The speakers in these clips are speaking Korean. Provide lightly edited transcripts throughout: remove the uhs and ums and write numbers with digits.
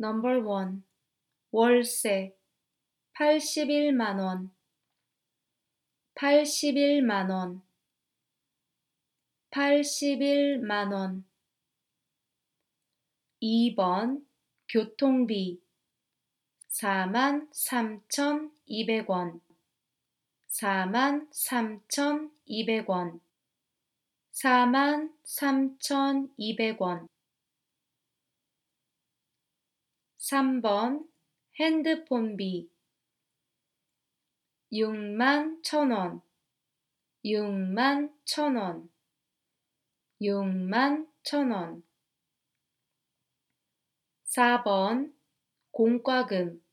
넘버 원, 월세 81만 원, 81만 원, 81만 원. 2번, 교통비 43,200원, 43,200원, 43,200원. 3번, 핸드폰비 61,000원, 61,000원, 61,000원. 4번, 공과금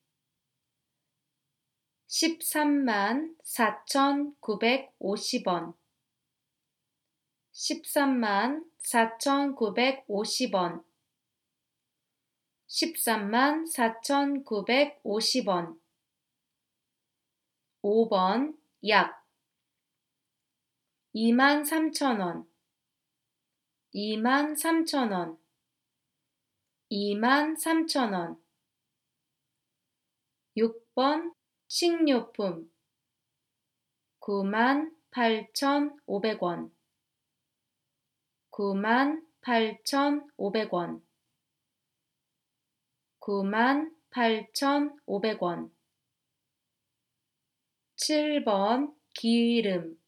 134,950원, 134,950원, 134,950원. 5번, 약 23,000원, 23,000원, 23,000원. 6번, 식료품 98,500원, 98,500원, 98,500원. 7번, 기름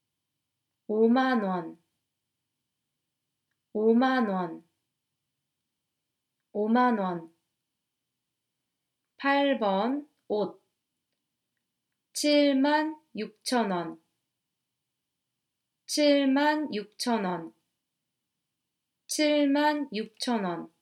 5만원, 5만원, 5만원. 8번, 옷 76,000원, 76,000원, 76,000원.